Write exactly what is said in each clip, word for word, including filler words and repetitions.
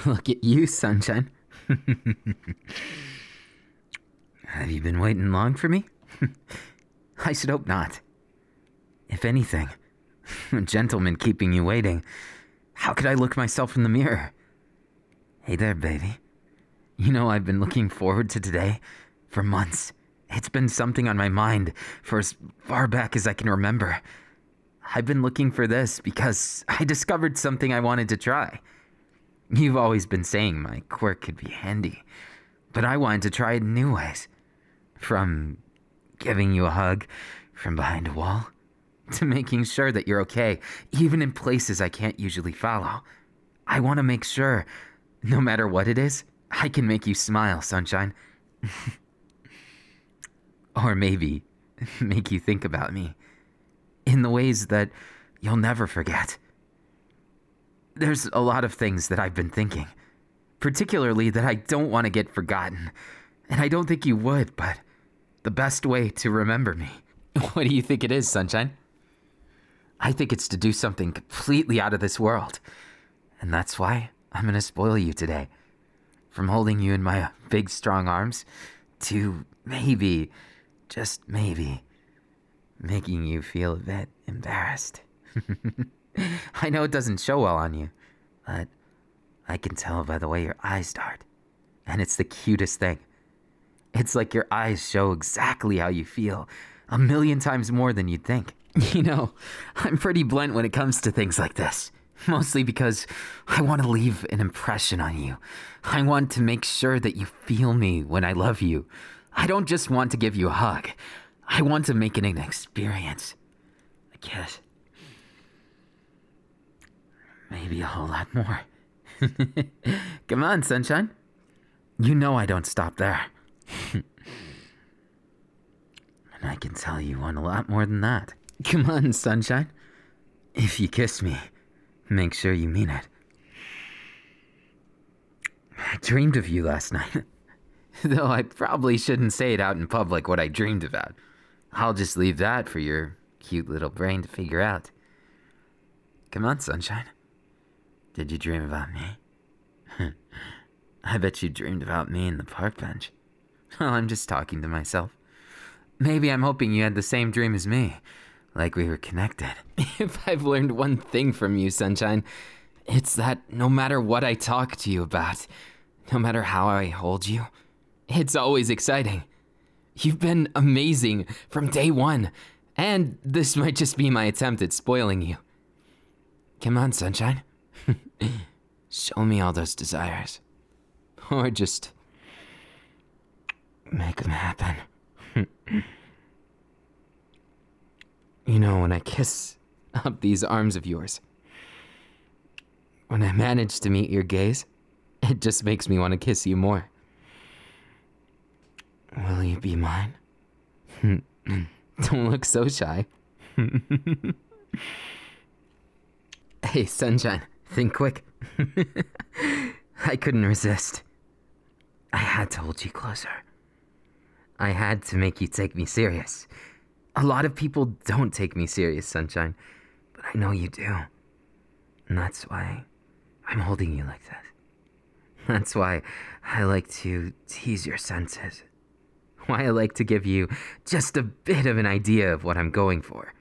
Look at you, sunshine. Have you been waiting long for me? I should hope not. If anything, a gentleman keeping you waiting, how could I look myself in the mirror? Hey there, baby. You know, I've been looking forward to today for months. It's been something on my mind for as far back as I can remember. I've been looking for this because I discovered something I wanted to try. You've always been saying my quirk could be handy, but I wanted to try it in new ways. From giving you a hug from behind a wall, to making sure that you're okay, even in places I can't usually follow. I want to make sure, no matter what it is, I can make you smile, sunshine. Or maybe make you think about me in the ways that you'll never forget. There's a lot of things that I've been thinking, particularly that I don't want to get forgotten. And I don't think you would, but the best way to remember me. What do you think it is, sunshine? I think it's to do something completely out of this world. And that's why I'm going to spoil you today. From holding you in my big, strong arms to maybe, just maybe, making you feel a bit embarrassed. I know it doesn't show well on you, but I can tell by the way your eyes dart. And it's the cutest thing. It's like your eyes show exactly how you feel, a million times more than you'd think. You know, I'm pretty blunt when it comes to things like this. Mostly because I want to leave an impression on you. I want to make sure that you feel me when I love you. I don't just want to give you a hug. I want to make it an experience. A kiss. Maybe a whole lot more. Come on, sunshine. You know I don't stop there. And I can tell you want a lot more than that. Come on, sunshine. If you kiss me, make sure you mean it. I dreamed of you last night. Though I probably shouldn't say it out in public what I dreamed about. I'll just leave that for your cute little brain to figure out. Come on, sunshine. Did you dream about me? I bet you dreamed about me in the park bench. Well, I'm just talking to myself. Maybe I'm hoping you had the same dream as me. Like we were connected. If I've learned one thing from you, sunshine, it's that no matter what I talk to you about, no matter how I hold you, it's always exciting. You've been amazing from day one, and this might just be my attempt at spoiling you. Come on, sunshine. Show me all those desires. Or just make them happen. You know, when I kiss up these arms of yours, when I manage to meet your gaze, it just makes me want to kiss you more. Will you be mine? Don't look so shy. Hey, sunshine, think quick. I couldn't resist. I had to hold you closer. I had to make you take me serious. A lot of people don't take me serious, sunshine, but I know you do. And that's why I'm holding you like this. That's why I like to tease your senses. Why I like to give you just a bit of an idea of what I'm going for.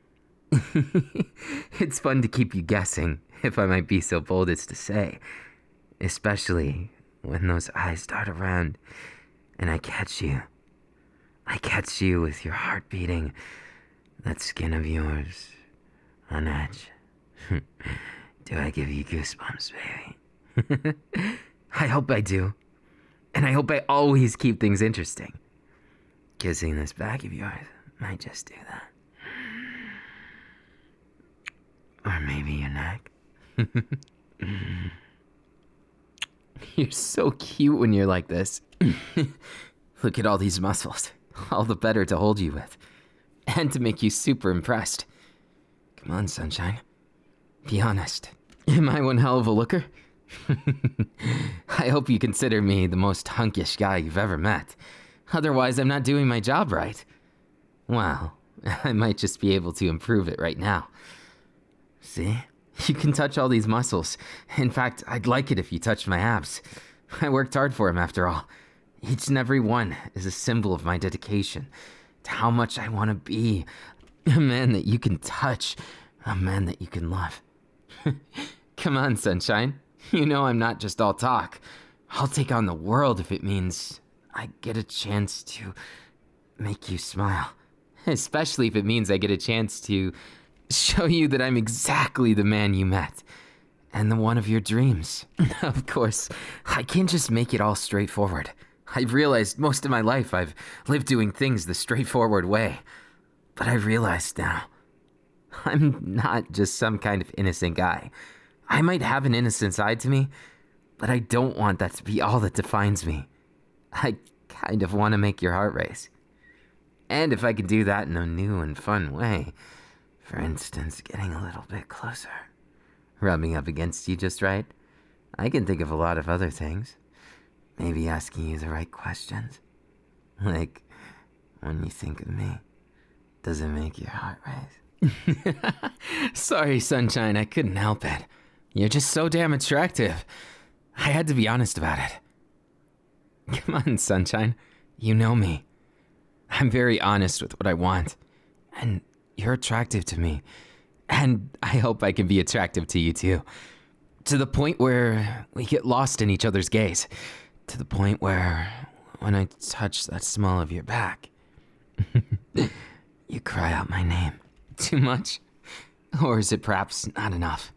It's fun to keep you guessing, if I might be so bold as to say. Especially when those eyes dart around and I catch you. I catch you with your heart beating, that skin of yours on edge. Do I give you goosebumps, baby? I hope I do. And I hope I always keep things interesting. Kissing this back of yours might just do that. Or maybe your neck. You're so cute when you're like this. Look at all these muscles. All the better to hold you with. And to make you super impressed. Come on, sunshine. Be honest. Am I one hell of a looker? I hope you consider me the most hunkish guy you've ever met. Otherwise, I'm not doing my job right. Well, I might just be able to improve it right now. See? You can touch all these muscles. In fact, I'd like it if you touched my abs. I worked hard for them, after all. Each and every one is a symbol of my dedication to how much I want to be a man that you can touch, a man that you can love. Come on, sunshine. You know I'm not just all talk. I'll take on the world if it means I get a chance to make you smile. Especially if it means I get a chance to show you that I'm exactly the man you met. And the one of your dreams. Of course, I can't just make it all straightforward. I've realized most of my life I've lived doing things the straightforward way. But I've realized now, I'm not just some kind of innocent guy. I might have an innocent side to me, but I don't want that to be all that defines me. I kind of want to make your heart race. And if I can do that in a new and fun way, for instance, getting a little bit closer, rubbing up against you just right, I can think of a lot of other things. Maybe asking you the right questions. Like, when you think of me, does it make your heart race? Sorry, sunshine, I couldn't help it. You're just so damn attractive. I had to be honest about it. Come on, sunshine. You know me. I'm very honest with what I want. And you're attractive to me. And I hope I can be attractive to you too. To the point where we get lost in each other's gaze. To the point where when I touch that small of your back, you cry out my name. Too much? Or is it perhaps not enough?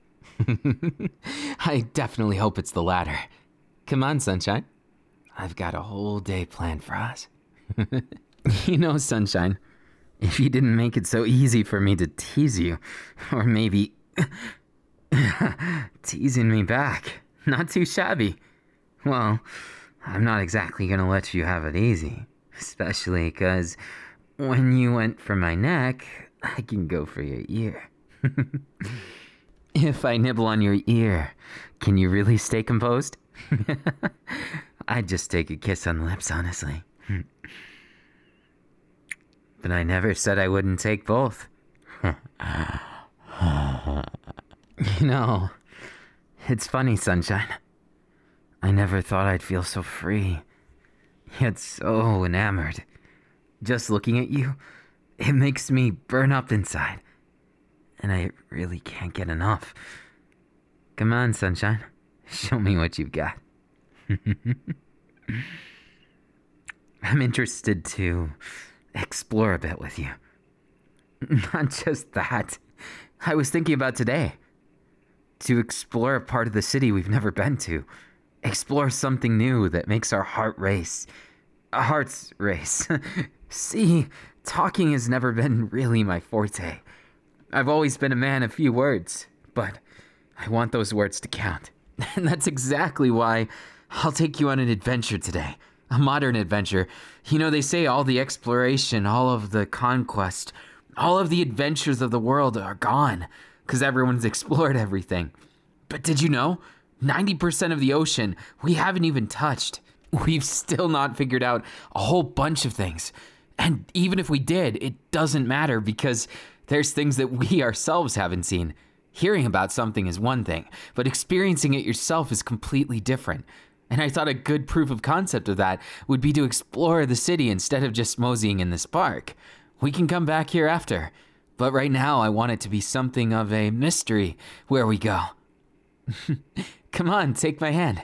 I definitely hope it's the latter. Come on, sunshine. I've got a whole day planned for us. You know, sunshine, if you didn't make it so easy for me to tease you, or maybe teasing me back, not too shabby, well, I'm not exactly gonna let you have it easy. Especially because when you went for my neck, I can go for your ear. If I nibble on your ear, can you really stay composed? I'd just take a kiss on the lips, honestly. But I never said I wouldn't take both. You know, it's funny, sunshine. I never thought I'd feel so free, yet so enamored. Just looking at you, it makes me burn up inside. And I really can't get enough. Come on, sunshine. Show me what you've got. I'm interested to explore a bit with you. Not just that. I was thinking about today. To explore a part of the city we've never been to. Explore something new that makes our heart race. Our hearts race. See, talking has never been really my forte. I've always been a man of few words, but I want those words to count. And that's exactly why I'll take you on an adventure today. A modern adventure. You know, they say all the exploration, all of the conquest, all of the adventures of the world are gone because everyone's explored everything. But did you know? ninety percent of the ocean we haven't even touched. We've still not figured out a whole bunch of things. And even if we did, it doesn't matter because there's things that we ourselves haven't seen. Hearing about something is one thing, but experiencing it yourself is completely different. And I thought a good proof of concept of that would be to explore the city instead of just moseying in this park. We can come back here after, but right now I want it to be something of a mystery where we go. Come on, take my hand.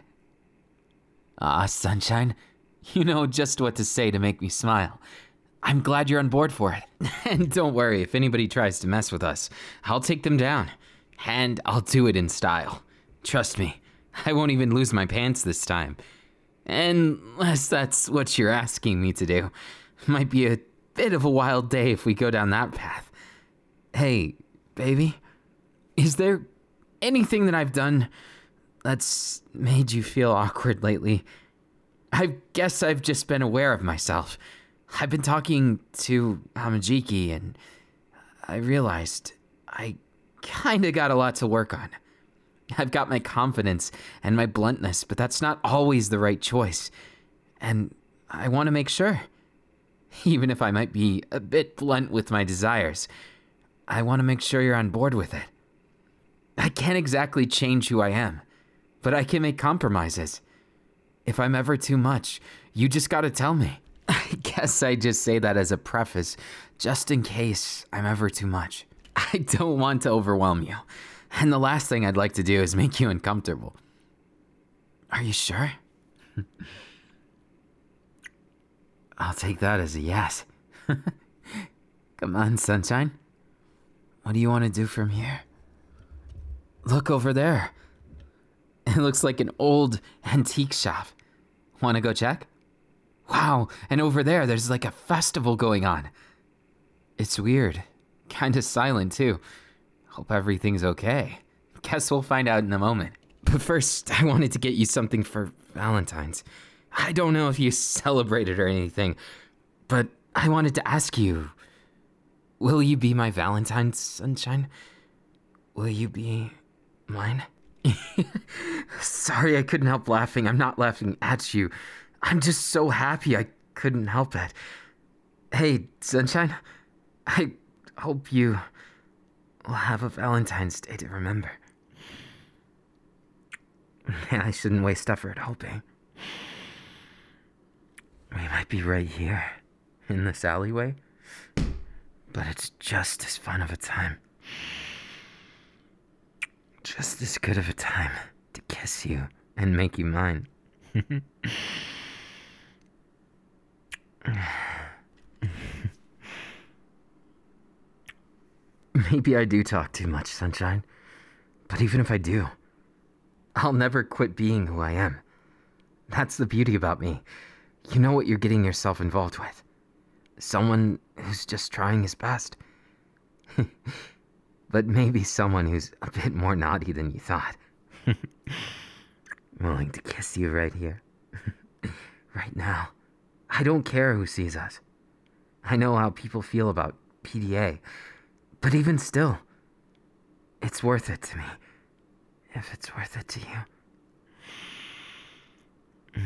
Ah, sunshine, you know just what to say to make me smile. I'm glad you're on board for it. And don't worry, if anybody tries to mess with us, I'll take them down. And I'll do it in style. Trust me, I won't even lose my pants this time. Unless that's what you're asking me to do. Might be a bit of a wild day if we go down that path. Hey, baby, is there anything that I've done that's made you feel awkward lately? I guess I've just been aware of myself. I've been talking to Hamajiki, and I realized I kinda got a lot to work on. I've got my confidence and my bluntness, but that's not always the right choice. And I want to make sure. Even if I might be a bit blunt with my desires, I want to make sure you're on board with it. I can't exactly change who I am, but I can make compromises. If I'm ever too much, you just gotta tell me. I guess I just say that as a preface, just in case I'm ever too much. I don't want to overwhelm you, and the last thing I'd like to do is make you uncomfortable. Are you sure? I'll take that as a yes. Come on, sunshine. What do you want to do from here? Look over there. It looks like an old antique shop. Want to go check? Wow, and over there, there's like a festival going on. It's weird. Kinda silent, too. Hope everything's okay. Guess we'll find out in a moment. But first, I wanted to get you something for Valentine's. I don't know if you celebrate it or anything, but I wanted to ask you, will you be my Valentine's, sunshine? Will you be mine? Sorry, I couldn't help laughing. I'm not laughing at you. I'm just so happy I couldn't help it. Hey, sunshine, I hope you will have a Valentine's Day to remember. Man, I shouldn't waste effort hoping. We might be right here, in this alleyway, but it's just as fun of a time. Just as good of a time to kiss you and make you mine. Maybe I do talk too much, sunshine. But even if I do, I'll never quit being who I am. That's the beauty about me. You know what you're getting yourself involved with. Someone who's just trying his best. But maybe someone who's a bit more naughty than you thought. Willing to kiss you right here. Right now. I don't care who sees us. I know how people feel about P D A. But even still, it's worth it to me. If it's worth it to you.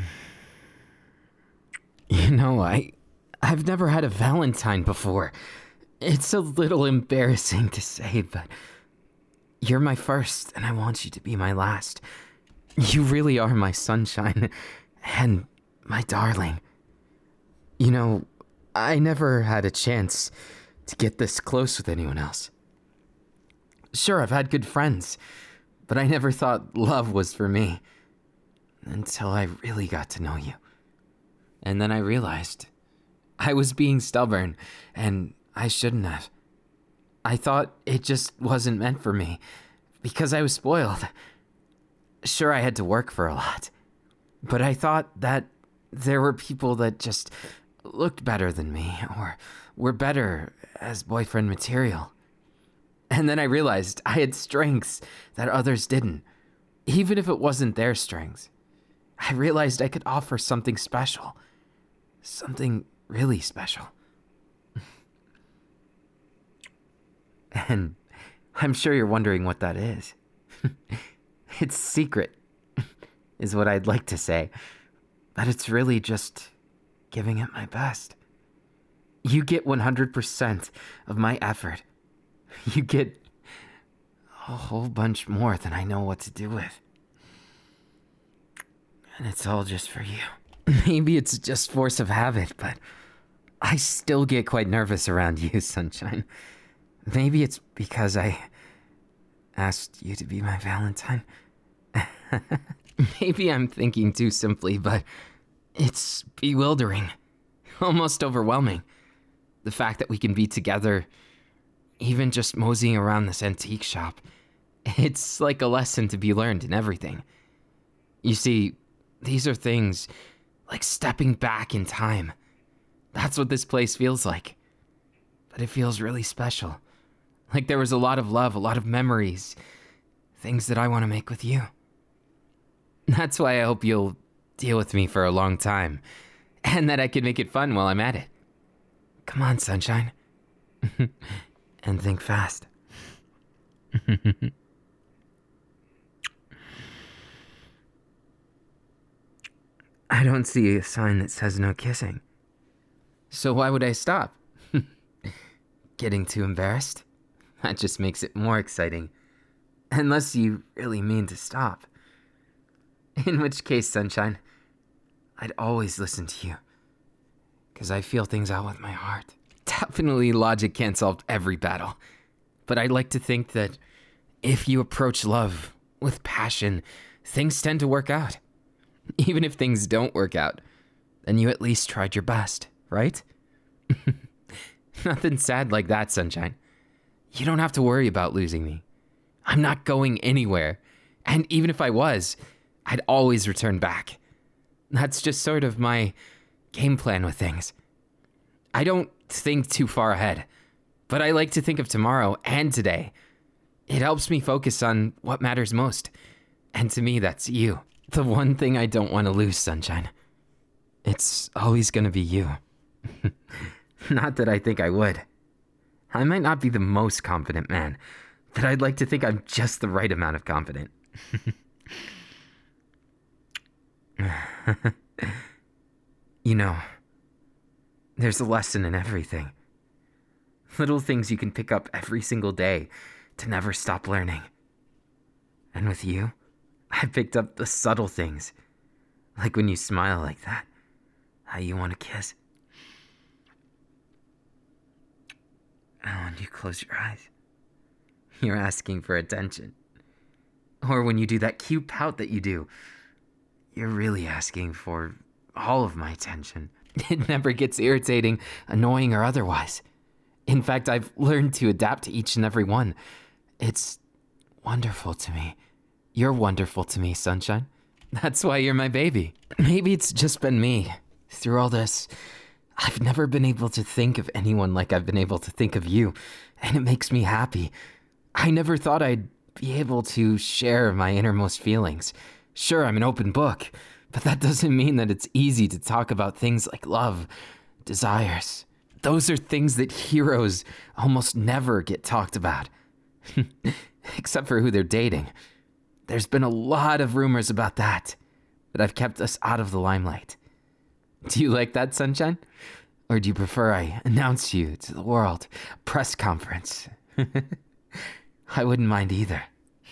You know, I... I've never had a Valentine before. It's a little embarrassing to say, but you're my first, and I want you to be my last. You really are my sunshine, and my darling. You know, I never had a chance to get this close with anyone else. Sure, I've had good friends, but I never thought love was for me. Until I really got to know you. And then I realized I was being stubborn, and I shouldn't have. I thought it just wasn't meant for me, because I was spoiled. Sure, I had to work for a lot, but I thought that there were people that just looked better than me, or were better as boyfriend material. And then I realized I had strengths that others didn't, even if it wasn't their strengths. I realized I could offer something special, something really special. And I'm sure you're wondering what that is. It's secret, is what I'd like to say. But it's really just giving it my best. You get one hundred percent of my effort. You get a whole bunch more than I know what to do with. And it's all just for you. Maybe it's just force of habit, but I still get quite nervous around you, sunshine. Maybe it's because I asked you to be my Valentine. Maybe I'm thinking too simply, but it's bewildering, almost overwhelming. The fact that we can be together, even just moseying around this antique shop. It's like a lesson to be learned in everything. You see, these are things like stepping back in time. That's what this place feels like. But it feels really special. Like there was a lot of love, a lot of memories. Things that I want to make with you. That's why I hope you'll deal with me for a long time. And that I can make it fun while I'm at it. Come on, sunshine. And think fast. I don't see a sign that says no kissing. So why would I stop? Getting too embarrassed? That just makes it more exciting. Unless you really mean to stop. In which case, Sunshine, I'd always listen to you. Because I feel things out with my heart. Definitely logic can't solve every battle. But I'd like to think that if you approach love with passion, things tend to work out. Even if things don't work out, then you at least tried your best, right? Nothing sad like that, Sunshine. You don't have to worry about losing me. I'm not going anywhere. And even if I was, I'd always return back. That's just sort of my game plan with things. I don't think too far ahead, but I like to think of tomorrow and today. It helps me focus on what matters most. And to me, that's you. The one thing I don't want to lose, Sunshine. It's always going to be you. Not that I think I would. I might not be the most confident man, but I'd like to think I'm just the right amount of confident. You know, there's a lesson in everything. Little things you can pick up every single day to never stop learning. And with you, I picked up the subtle things. Like when you smile like that, how you want to kiss. And when you close your eyes, you're asking for attention. Or when you do that cute pout that you do, you're really asking for all of my attention. It never gets irritating, annoying, or otherwise. In fact, I've learned to adapt to each and every one. It's wonderful to me. You're wonderful to me, Sunshine. That's why you're my baby. Maybe it's just been me. Through all this, I've never been able to think of anyone like I've been able to think of you, and it makes me happy. I never thought I'd be able to share my innermost feelings. Sure, I'm an open book, but that doesn't mean that it's easy to talk about things like love, desires. Those are things that heroes almost never get talked about. Except for who they're dating. There's been a lot of rumors about that, but I've kept us out of the limelight. Do you like that, Sunshine? Or do you prefer I announce you to the world? Press conference. I wouldn't mind either.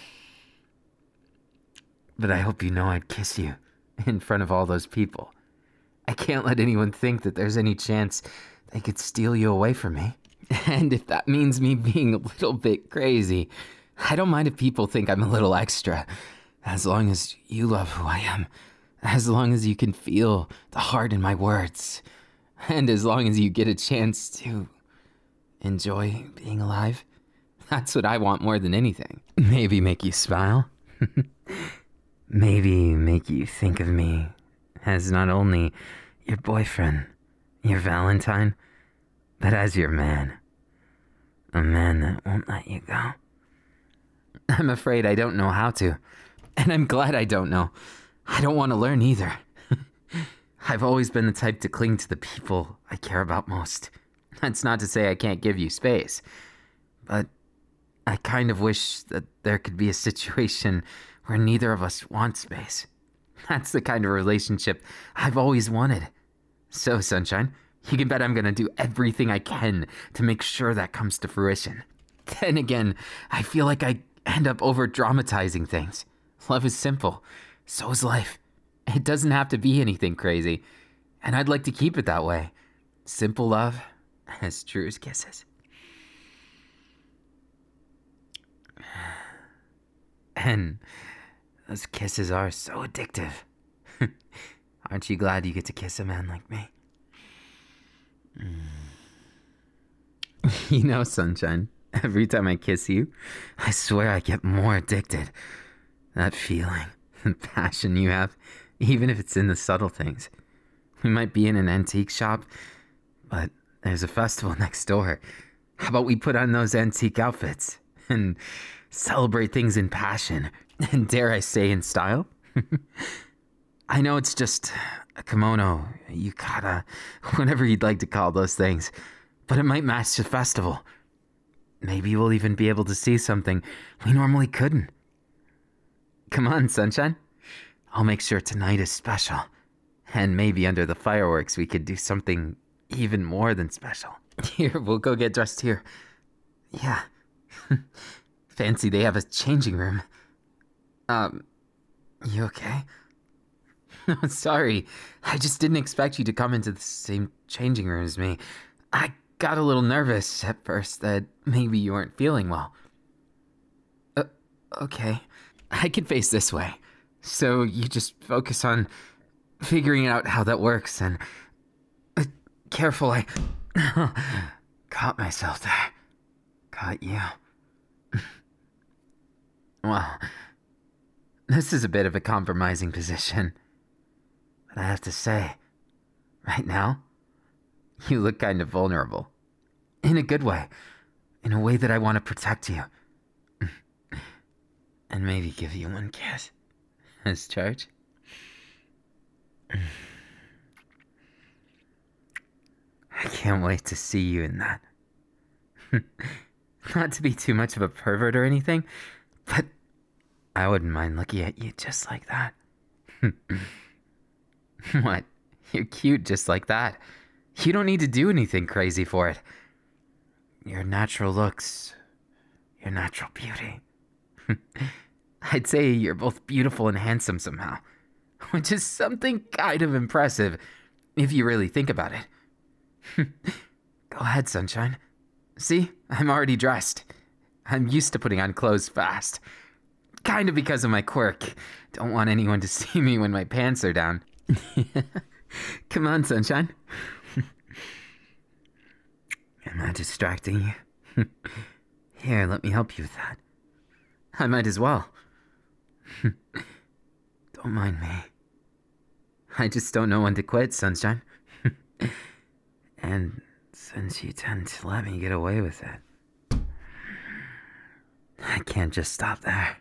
But I hope you know I'd kiss you in front of all those people. I can't let anyone think that there's any chance they could steal you away from me. And if that means me being a little bit crazy, I don't mind if people think I'm a little extra, as long as you love who I am, as long as you can feel the heart in my words, and as long as you get a chance to enjoy being alive. That's what I want more than anything. Maybe make you smile. Maybe make you think of me as not only your boyfriend, your Valentine, but as your man. A man that won't let you go. I'm afraid I don't know how to. And I'm glad I don't know. I don't want to learn either. I've always been the type to cling to the people I care about most. That's not to say I can't give you space. But I kind of wish that there could be a situation where neither of us wants space. That's the kind of relationship I've always wanted. So, Sunshine, you can bet I'm going to do everything I can to make sure that comes to fruition. Then again, I feel like I end up over-dramatizing things. Love is simple. So is life. It doesn't have to be anything crazy. And I'd like to keep it that way. Simple love, as true as kisses. And those kisses are so addictive. Aren't you glad you get to kiss a man like me? You know, Sunshine, every time I kiss you, I swear I get more addicted. That feeling, the passion you have, even if it's in the subtle things. We might be in an antique shop, but there's a festival next door. How about we put on those antique outfits and celebrate things in passion, and dare I say in style? I know it's just a kimono, yukata, whatever you'd like to call those things, but it might match the festival. Maybe we'll even be able to see something we normally couldn't. Come on, Sunshine. I'll make sure tonight is special. And maybe under the fireworks we could do something even more than special. Here, we'll go get dressed here. Yeah. fancy they have a changing room. Um, you okay? No, sorry. I just didn't expect you to come into the same changing room as me. I got a little nervous at first that maybe you weren't feeling well. Uh, okay. I can face this way. So you just focus on figuring out how that works and... Uh, careful, I... caught myself there. Caught you. Well, this is a bit of a compromising position. But I have to say, right now, you look kind of vulnerable. In a good way. In a way that I want to protect you. And maybe give you one kiss. As charge. I can't wait to see you in that. Not to be too much of a pervert or anything, but I wouldn't mind looking at you just like that. What? You're cute just like that. You don't need to do anything crazy for it. Your natural looks, your natural beauty. I'd say you're both beautiful and handsome somehow, which is something kind of impressive if you really think about it. Go ahead, sunshine. See, I'm already dressed. I'm used to putting on clothes fast. Kind of because of my quirk. Don't want anyone to see me when my pants are down. Come on, sunshine. Am I distracting you? Here, let me help you with that. I might as well. Don't mind me. I just don't know when to quit, sunshine. And since you tend to let me get away with it, I can't just stop there.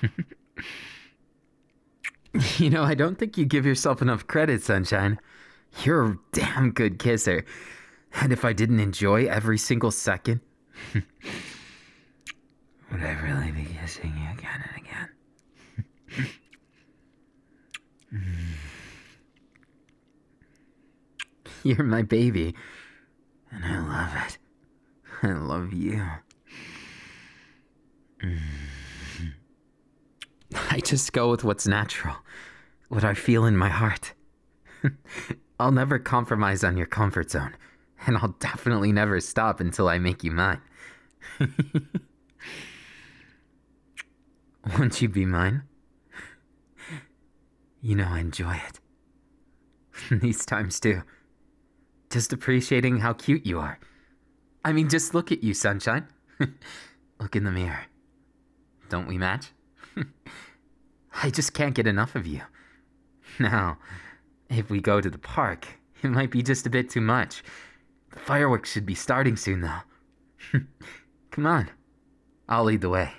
You know, I don't think you give yourself enough credit, sunshine. You're a damn good kisser. And if I didn't enjoy every single second, would I really be kissing you again and again? You're my baby, and I love it. I love you. I just go with what's natural, what I feel in my heart. I'll never compromise on your comfort zone, and I'll definitely never stop until I make you mine. Won't you be mine? You know I enjoy it. These times too. Just appreciating how cute you are. I mean, just look at you, sunshine. Look in the mirror. Don't we match? I just can't get enough of you. Now, if we go to the park, it might be just a bit too much. The fireworks should be starting soon, though. Come on. I'll lead the way.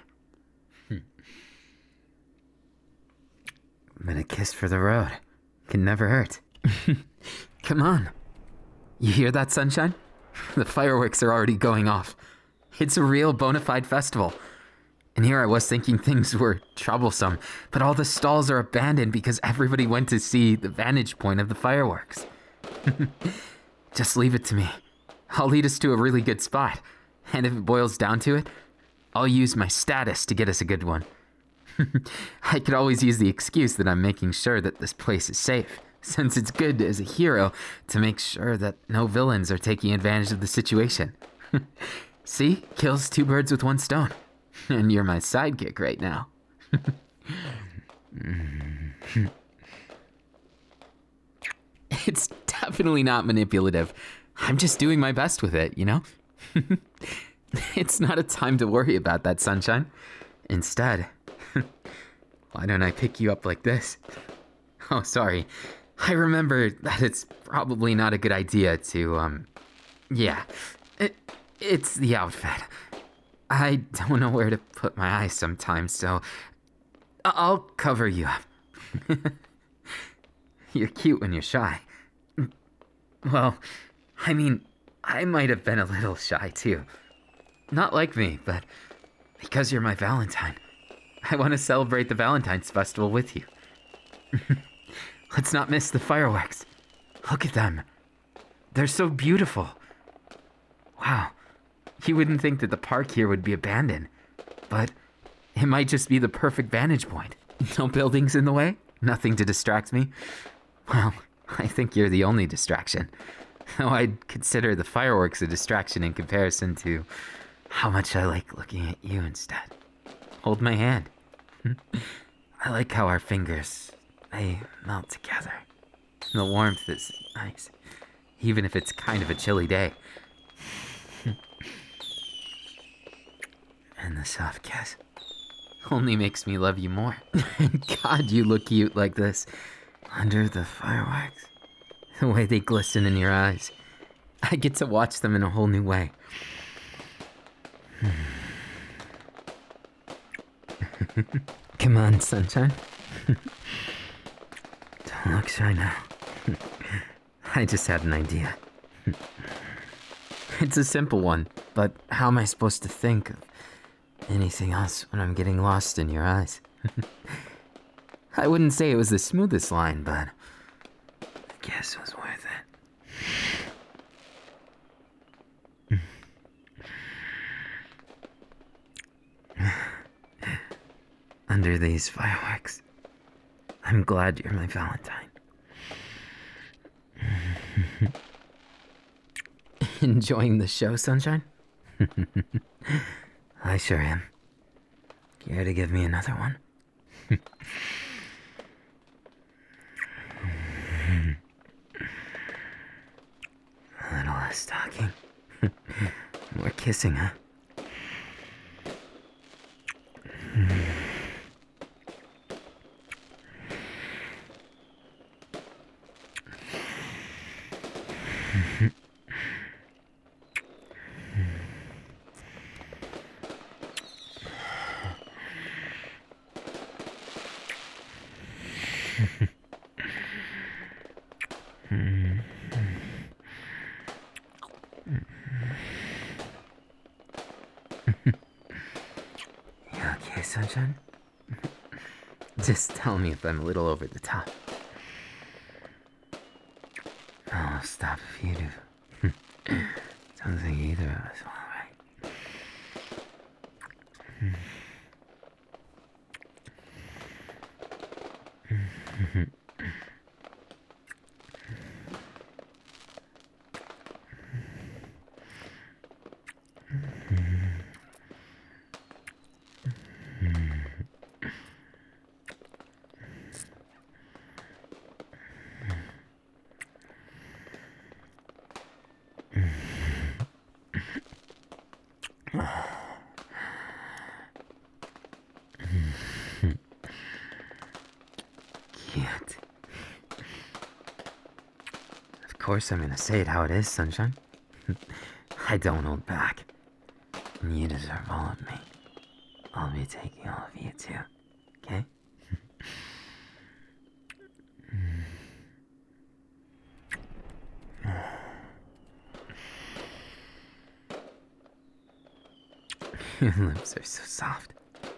But a kiss for the road can never hurt. Come on. You hear that, sunshine? The fireworks are already going off. It's a real bona fide festival. And here I was thinking things were troublesome, but all the stalls are abandoned because everybody went to see the vantage point of the fireworks. Just leave it to me. I'll lead us to a really good spot. And if it boils down to it, I'll use my status to get us a good one. I could always use the excuse that I'm making sure that this place is safe, since it's good as a hero to make sure that no villains are taking advantage of the situation. See? Kills two birds with one stone. And you're my sidekick right now. It's definitely not manipulative. I'm just doing my best with it, you know? It's not a time to worry about that, sunshine. Instead, why don't I pick you up like this? Oh, sorry. I remember that it's probably not a good idea to, um... Yeah, it, it's the outfit. I don't know where to put my eyes sometimes, so I'll cover you up. You're cute when you're shy. Well, I mean, I might have been a little shy too. Not like me, but because you're my Valentine. I want to celebrate the Valentine's Festival with you. Let's not miss the fireworks. Look at them. They're so beautiful. Wow. You wouldn't think that the park here would be abandoned, but It might just be the perfect vantage point. No buildings in the way, nothing to distract me. Well, I think you're the only distraction. Though I'd consider the fireworks a distraction in comparison to how much I like looking at you instead. Hold my hand. I like how our fingers, they melt together. The warmth is nice, even if it's kind of a chilly day. And the soft kiss only makes me love you more. God, you look cute like this. Under the fireworks. The way they glisten in your eyes. I get to watch them in a whole new way. Come on, sunshine. Don't look shy now. I just had an idea. It's a simple one, but how am I supposed to think of anything else when I'm getting lost in your eyes? I wouldn't say it was the smoothest line, but I guess it was worth it. Under these fireworks, I'm glad you're my Valentine. Enjoying the show, sunshine? I sure am. Care to give me another one? A little less talking. More kissing, huh? You okay, sunshine? Just tell me if I'm a little over the top. I'll stop if you do. Don't think either of us will, right? Cute. Of course I'm gonna say it how it is, sunshine. I don't hold back. And you deserve all of me. I'll be taking all of you too, okay? Your lips are so soft.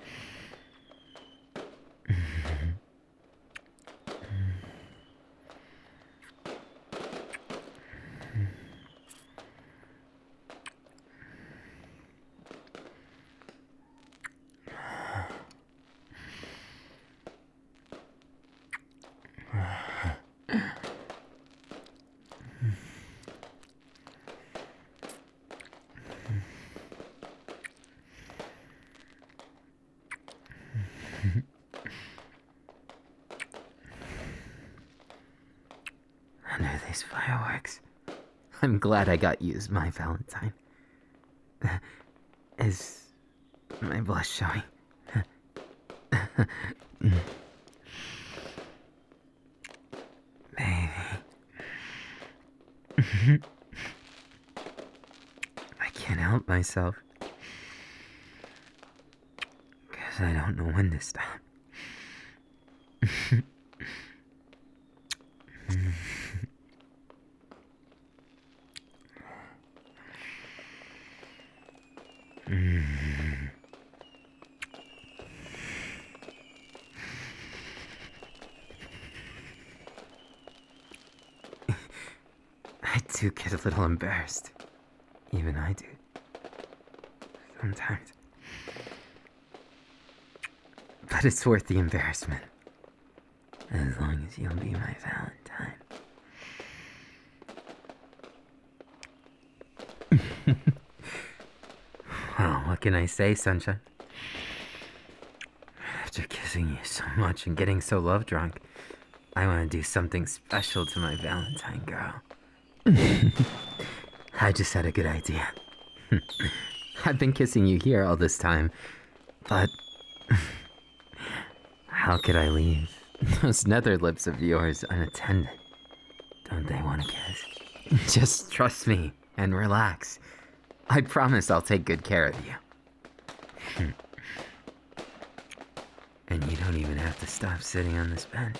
Under these fireworks, I'm glad I got you as my Valentine. Is my blush showing? Baby. I can't help myself. Because I don't know when to stop. I do get a little embarrassed. Even I do. Sometimes. But it's worth the embarrassment. As long as you'll be my Valentine. Well, what can I say, Sunshine? After kissing you so much and getting so love drunk, I want to do something special to my Valentine girl. I just had a good idea. I've been kissing you here all this time, but how could I leave those nether lips of yours unattended? Don't they want to kiss? Just trust me and relax. I promise I'll take good care of you. And you don't even have to stop sitting on this bed.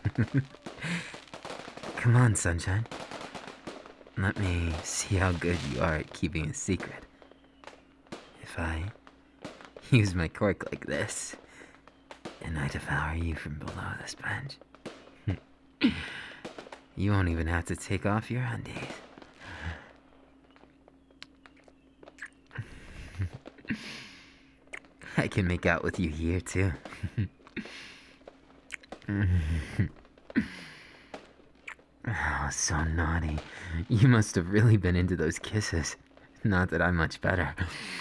Come on, Sunshine. Let me see how good you are at keeping a secret. If I use my cork like this, and I devour you from below this bench, you won't even have to take off your undies. I can make out with you here, too. Oh, so naughty. You must have really been into those kisses. Not that I'm much better.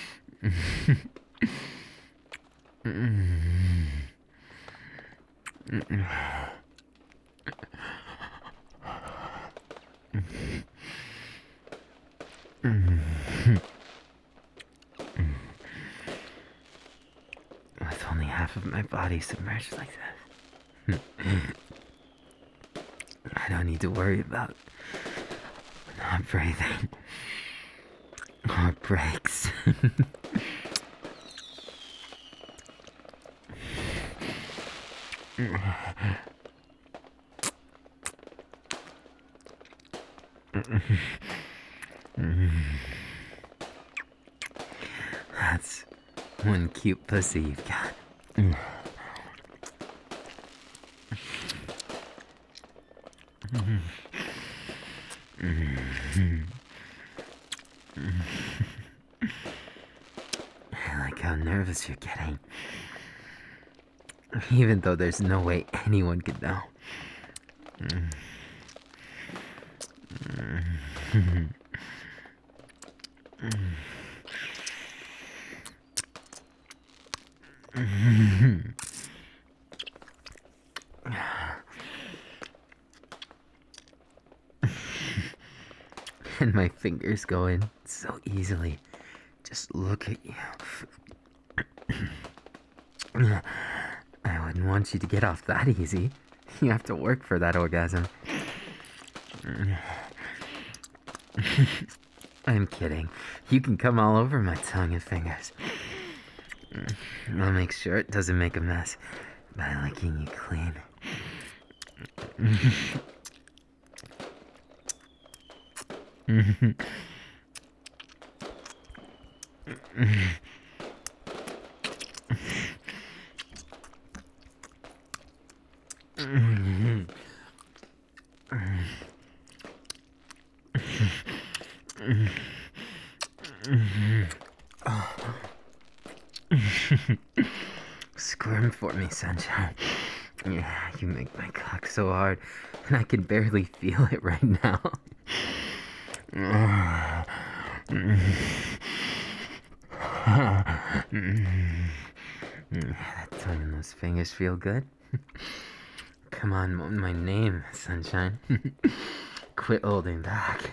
With only half of my body submerged like this. I don't need to worry about not breathing or breaks. That's one cute pussy you've got. I like how nervous you're getting. Even though there's no way anyone could know. And my fingers go in so easily. Just look at you. I wouldn't want you to get off that easy. You have to work for that orgasm. I'm kidding. You can come all over my tongue and fingers. I'll make sure it doesn't make a mess by licking you clean. Squirm for me, Sunshine. Yeah, you make my cock so hard, and I can barely feel it right now. That tongue and those fingers feel good. Come on, moan my name, Sunshine. Quit holding back.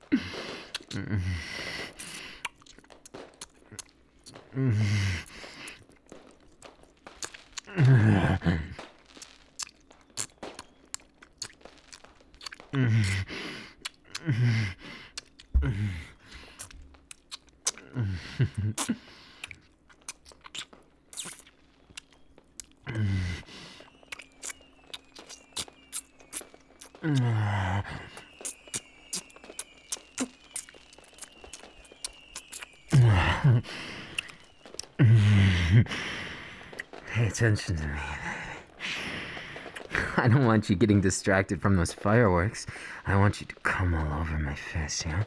Pay attention to me, baby. I don't want you getting distracted from those fireworks. I want you to come all over my face, yeah?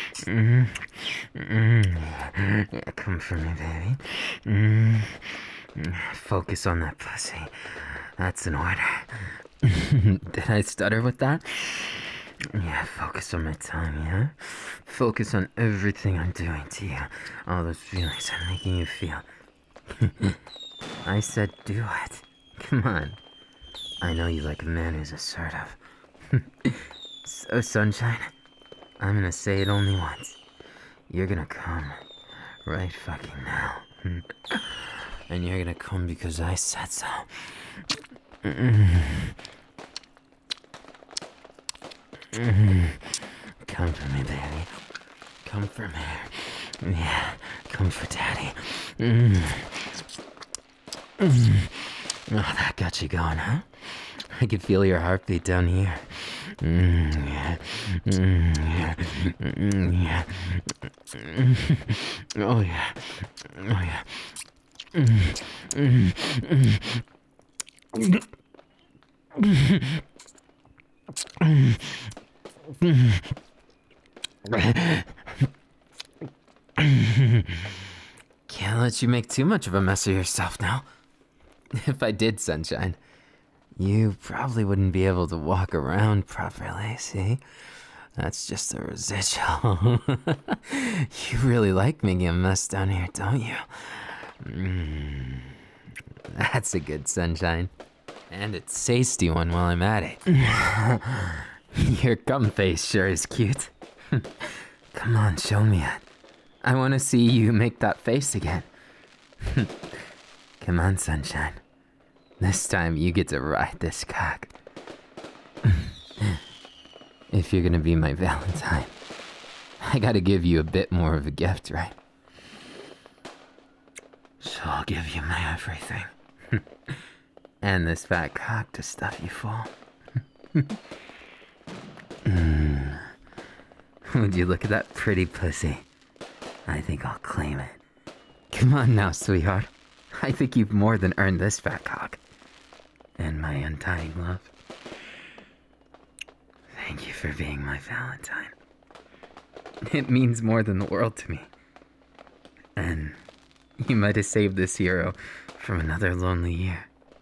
Mm-hmm. Mm-hmm. Yeah, come for me, baby. Mm-hmm. Focus on that pussy. That's an order. Did I stutter with that? Yeah, focus on my tongue, yeah? Focus on everything I'm doing to you. All those feelings I'm making you feel. I said do it. Come on. I know you like a man who's assertive. So, Sunshine, I'm gonna say it only once. You're gonna come right fucking now. And you're gonna come because I said so. Come for me, baby. Come for me. Yeah, come for daddy. Oh, that got you going, huh? I can feel your heartbeat down here. Mm, yeah. Mm, yeah. Mm, yeah. Oh, yeah. Oh, yeah. Mm, mm, mm. Can't let you make too much of a mess of yourself now. If I did, Sunshine, you probably wouldn't be able to walk around properly, see? That's just a residual. You really like making a mess down here, don't you? Mm, that's a good Sunshine. And a tasty one while I'm at it. Your gum face sure is cute. Come on, show me it. I want to see you make that face again. Come on, Sunshine. This time you get to ride this cock. If you're gonna be my Valentine, I gotta give you a bit more of a gift, right? So I'll give you my everything. And this fat cock to stuff you full. Mm. Would you look at that pretty pussy? I think I'll claim it. Come on now, sweetheart. I think you've more than earned this fat cock. And my undying love. Thank you for being my Valentine. It means more than the world to me. And you might have saved this hero from another lonely year.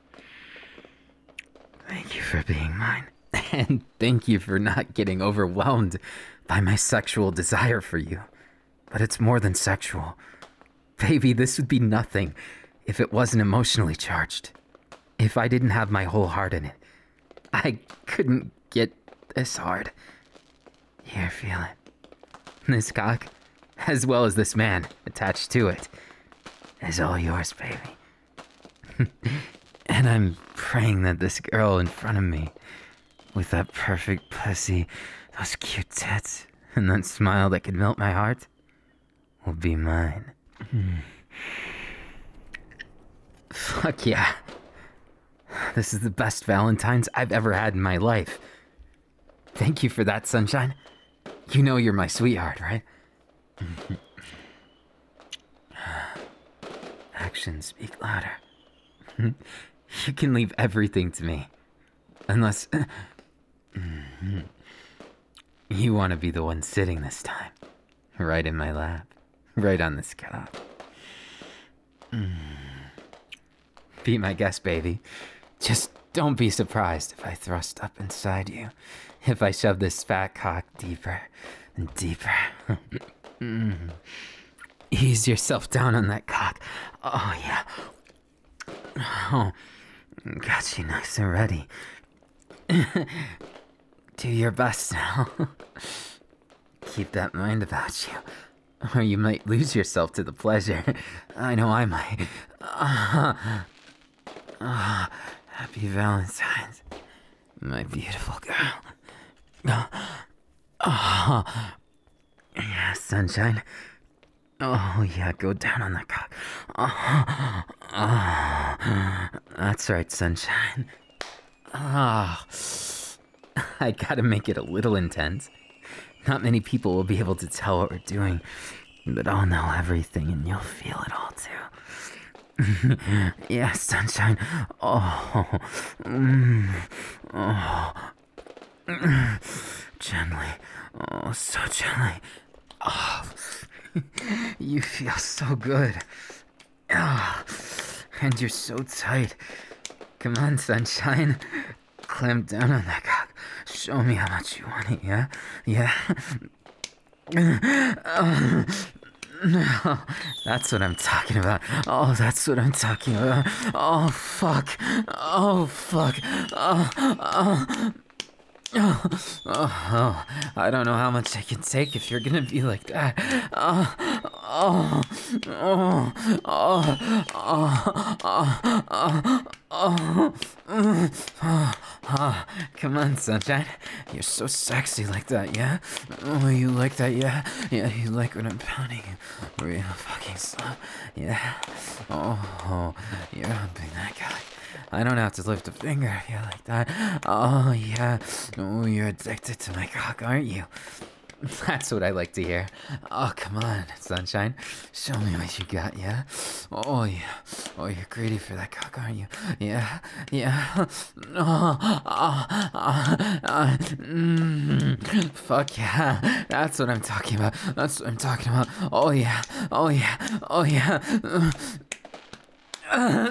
Thank you for being mine. And thank you for not getting overwhelmed by my sexual desire for you. But it's more than sexual. Baby, this would be nothing if it wasn't emotionally charged. If I didn't have my whole heart in it, I couldn't get this hard. Here, feel it. This cock, as well as this man attached to it, is all yours, baby. And I'm praying that this girl in front of me, with that perfect pussy, those cute tits, and that smile that could melt my heart, will be mine. Fuck yeah. This is the best Valentine's I've ever had in my life. Thank you for that, Sunshine. You know you're my sweetheart, right? Actions speak louder. You can leave everything to me. Unless... you want to be the one sitting this time. Right in my lap. Right on this cock. Be my guest, baby. Just don't be surprised if I thrust up inside you. If I shove this fat cock deeper and deeper. mm. Ease yourself down on that cock. Oh, yeah. Oh, got you nice and ready. Do your best now. Keep that mind about you, or you might lose yourself to the pleasure. I know I might. Ah, uh, uh, happy Valentine's, my beautiful girl. Ah, uh, yeah, Sunshine. Oh, yeah, go down on that cock. Oh, oh, that's right, Sunshine. Ah, oh, I gotta make it a little intense. Not many people will be able to tell what we're doing, but I'll know everything and you'll feel it all too. Yeah, Sunshine. Oh, mm, oh, gently. Oh, so gently. Oh, you feel so good. Oh, And you're so tight. Come on, sunshine. Clamp down on that cock. Show me how much you want it, yeah? Yeah? Oh, no, that's what I'm talking about. Oh, that's what I'm talking about. Oh, fuck. Oh, fuck. Oh, oh. Oh, oh, oh, I don't know how much I can take if you're gonna be like that. Oh, oh, oh, oh, oh, oh, oh, oh, oh, oh. Come on, sunshine. You're so sexy like that, yeah? Oh, you like that, yeah? Yeah, you like when I'm pounding you real fucking slow, yeah? Oh, oh, you're humping that guy. I don't have to lift a finger, yeah, like that. Oh, yeah. Oh, you're addicted to my cock, aren't you? That's what I like to hear. Oh, come on, sunshine. Show me what you got, yeah? Oh, yeah. Oh, you're greedy for that cock, aren't you? Yeah, yeah. Oh, oh, oh, oh. Mm. Fuck yeah. That's what I'm talking about. That's what I'm talking about. Oh, yeah. Oh, yeah. Oh, yeah. Uh,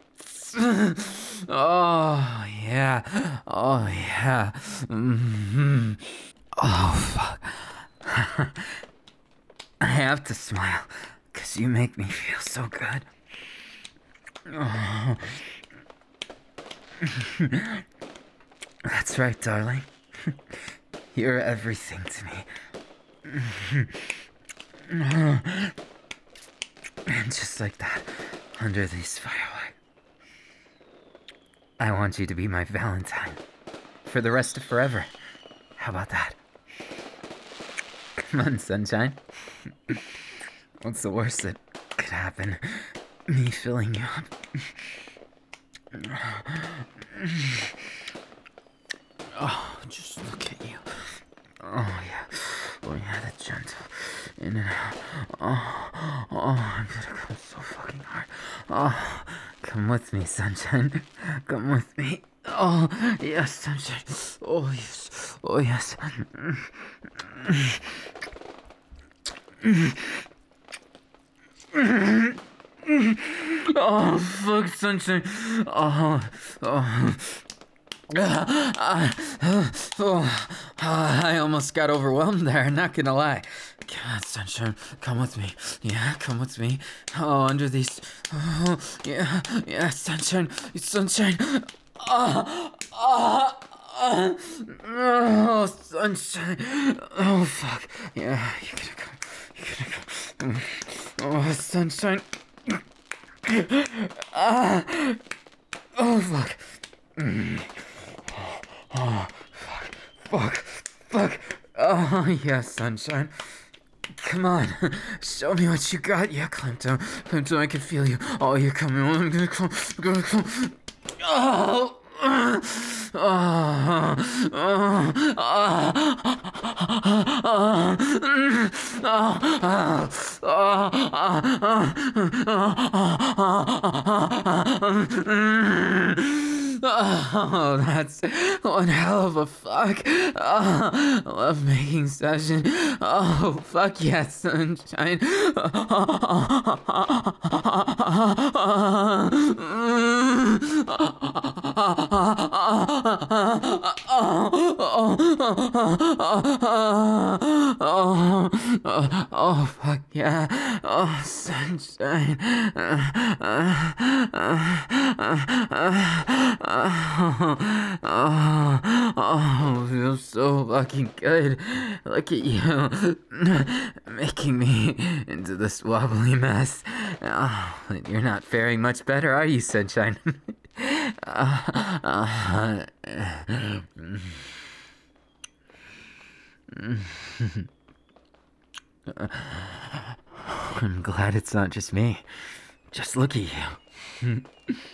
oh, yeah. Oh, yeah. Mm-hmm. Oh, fuck. I have to smile, because you make me feel so good. Oh. That's right, darling. You're everything to me. And just like that, under these firelight, I want you to be my Valentine for the rest of forever. How about that? Come on, sunshine. What's the worst that could happen? Me filling you up. Oh, just look at you. Oh, yeah. Oh, yeah, the gentle in and out. Oh, oh, I'm gonna come so fucking hard. Oh, come with me, sunshine. Come with me. Oh, yes, sunshine. Oh, yes. Oh, yes. Oh, fuck, sunshine. Oh, oh. Uh, uh, oh, I almost got overwhelmed there, not gonna lie. Come on, sunshine, come with me. Yeah, come with me. Oh, under these. Oh, yeah, yeah, sunshine, sunshine. Oh, oh, oh, oh, sunshine. Oh, fuck. Yeah, you're gonna come. You're gonna come. Oh, sunshine. Ah. Oh, fuck. Mm. Oh, fuck, fuck, fuck. Oh, yeah, sunshine. Come on, show me what you got. Yeah, climb down, climb down, I can feel you. Oh, you're coming on, I'm gonna come, I'm gonna come. Oh, oh, oh, oh, oh, that's one hell of a fuck. Oh, love making session. Oh, fuck yeah, sunshine. Oh, oh, oh, fuck yeah. Oh, sunshine. Oh, oh, oh, feels so fucking good. Look at you, making me into this wobbly mess. Oh, you're not faring much better, are you, sunshine? uh, uh, I'm glad it's not just me. Just look at you.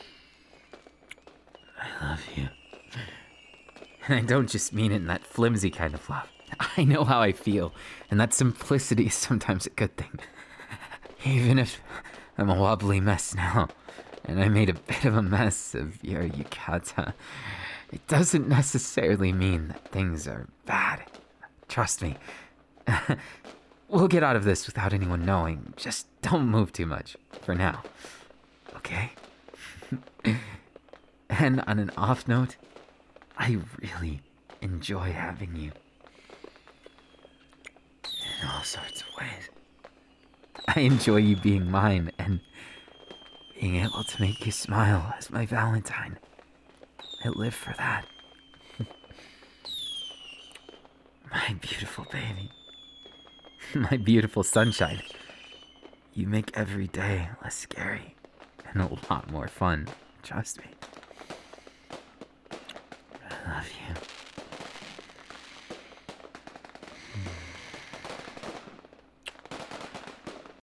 I love you. And I don't just mean it in that flimsy kind of love. I know how I feel, and that simplicity is sometimes a good thing. Even if I'm a wobbly mess now, and I made a bit of a mess of your yukata, it doesn't necessarily mean that things are bad. Trust me. We'll get out of this without anyone knowing. Just don't move too much, for now. Okay? And on an off note, I really enjoy having you. In all sorts of ways. I enjoy you being mine and being able to make you smile as my Valentine. I live for that. My beautiful baby. My beautiful sunshine. You make every day less scary and a lot more fun. Trust me.